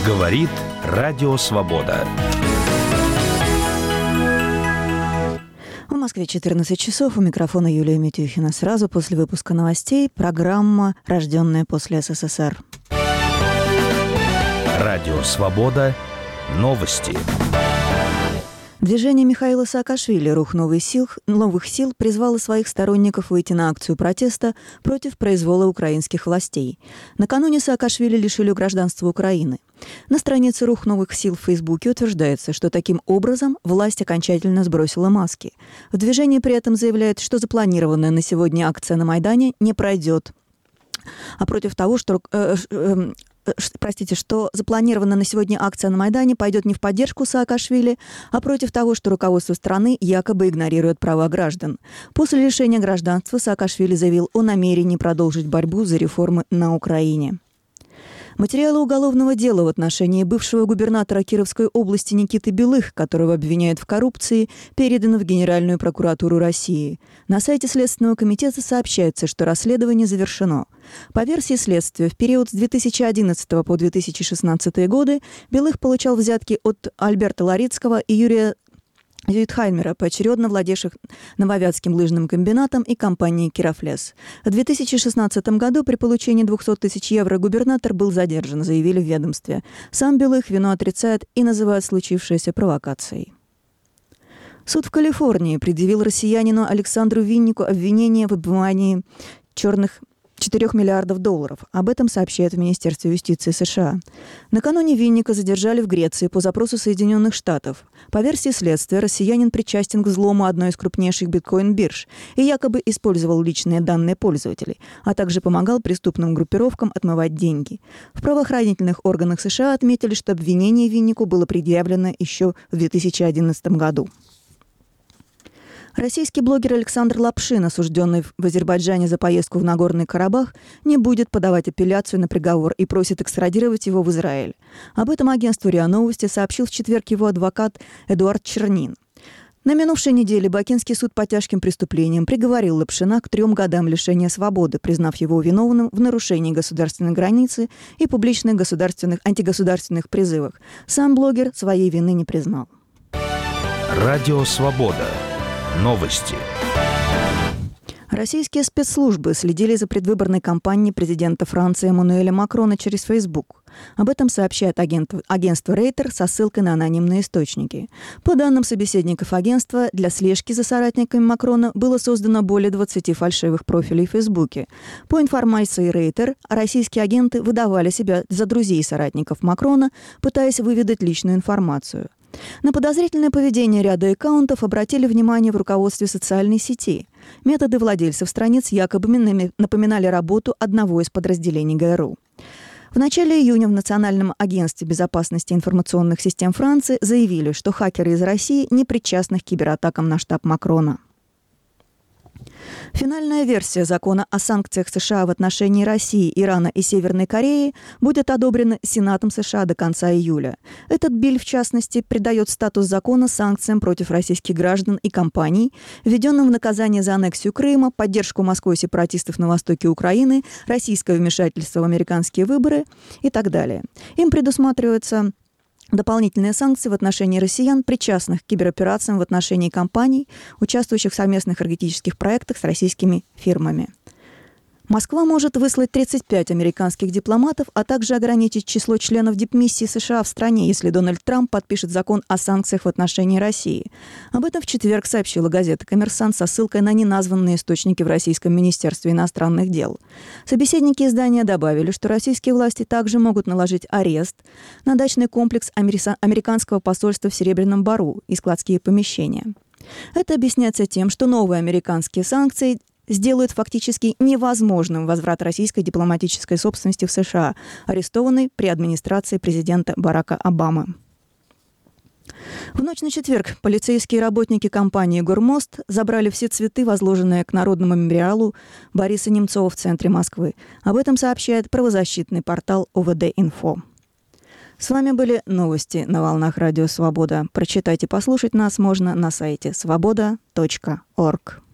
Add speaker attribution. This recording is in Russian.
Speaker 1: Говорит Радио Свобода.
Speaker 2: В Москве 14 часов. У микрофона Юлия Митюхина. Сразу после выпуска новостей программа «Рожденная после СССР».
Speaker 1: Радио Свобода. Новости.
Speaker 2: Движение Михаила Саакашвили «Рух новых сил» призвало своих сторонников выйти на акцию протеста против произвола украинских властей. Накануне Саакашвили лишили гражданства Украины. На странице «Рух новых сил» в Фейсбуке утверждается, что таким образом власть окончательно сбросила маски. В движении при этом заявляет, что запланированная на сегодня акция на Майдане не пройдет. А против того, что запланированная на сегодня акция на Майдане пойдет не в поддержку Саакашвили, а против того, что руководство страны якобы игнорирует права граждан. После лишения гражданства Саакашвили заявил о намерении продолжить борьбу за реформы на Украине. Материалы уголовного дела в отношении бывшего губернатора Кировской области Никиты Белых, которого обвиняют в коррупции, переданы в Генеральную прокуратуру России. На сайте Следственного комитета сообщается, что расследование завершено. По версии следствия, в период с 2011 по 2016 годы Белых получал взятки от Альберта Ларицкого и Юрия Зюитхаймера, поочередно владевших Нововятским лыжным комбинатом и компанией «Кирофлес». В 2016 году при получении 200 тысяч евро губернатор был задержан, заявили в ведомстве. Сам Белых вину отрицает и называет случившееся провокацией. Суд в Калифорнии предъявил россиянину Александру Виннику обвинение в отмывании 4 миллиардов долларов. Об этом сообщает в Министерстве юстиции США. Накануне Винника задержали в Греции по запросу Соединенных Штатов. По версии следствия, россиянин причастен к взлому одной из крупнейших биткоин-бирж и якобы использовал личные данные пользователей, а также помогал преступным группировкам отмывать деньги. В правоохранительных органах США отметили, что обвинение Виннику было предъявлено еще в 2011 году. Российский блогер Александр Лапшин, осужденный в Азербайджане за поездку в Нагорный Карабах, не будет подавать апелляцию на приговор и просит экстрадировать его в Израиль. Об этом агентству РИА Новости сообщил в четверг его адвокат Эдуард Чернин. На минувшей неделе Бакинский суд по тяжким преступлениям приговорил Лапшина к 3 годам лишения свободы, признав его виновным в нарушении государственной границы и публичных антигосударственных призывах. Сам блогер своей вины не признал.
Speaker 1: Радио Свобода. Новости.
Speaker 2: Российские спецслужбы следили за предвыборной кампанией президента Франции Эммануэля Макрона через Facebook. Об этом сообщает агентство Рейтер со ссылкой на анонимные источники. По данным собеседников агентства, для слежки за соратниками Макрона было создано более 20 фальшивых профилей в Фейсбуке. По информации Рейтер, российские агенты выдавали себя за друзей соратников Макрона, пытаясь выведать личную информацию. На подозрительное поведение ряда аккаунтов обратили внимание в руководстве социальной сети. Методы владельцев страниц якобы напоминали работу одного из подразделений ГРУ. В начале июня в Национальном агентстве безопасности информационных систем Франции заявили, что хакеры из России не причастны к кибератакам на штаб Макрона. Финальная версия закона о санкциях США в отношении России, Ирана и Северной Кореи будет одобрена Сенатом США до конца июля. Этот биль, в частности, придает статус закона санкциям против российских граждан и компаний, введенным в наказание за аннексию Крыма, поддержку Москвой сепаратистов на востоке Украины, российское вмешательство в американские выборы и так далее. Им предусматривается дополнительные санкции в отношении россиян, причастных к кибероперациям в отношении компаний, участвующих в совместных энергетических проектах с российскими фирмами. Москва может выслать 35 американских дипломатов, а также ограничить число членов дипмиссии США в стране, если Дональд Трамп подпишет закон о санкциях в отношении России. Об этом в четверг сообщила газета «Коммерсант» со ссылкой на неназванные источники в Российском министерстве иностранных дел. Собеседники издания добавили, что российские власти также могут наложить арест на дачный комплекс американского посольства в Серебряном Бару и складские помещения. Это объясняется тем, что новые американские санкции сделают фактически невозможным возврат российской дипломатической собственности в США, арестованной при администрации президента Барака Обамы. В ночь на четверг полицейские работники компании «Гормост» забрали все цветы, возложенные к Народному мемориалу Бориса Немцова в центре Москвы. Об этом сообщает правозащитный портал ОВД-Инфо. С вами были новости на волнах Радио Свобода. Прочитать и послушать нас можно на сайте svoboda.org.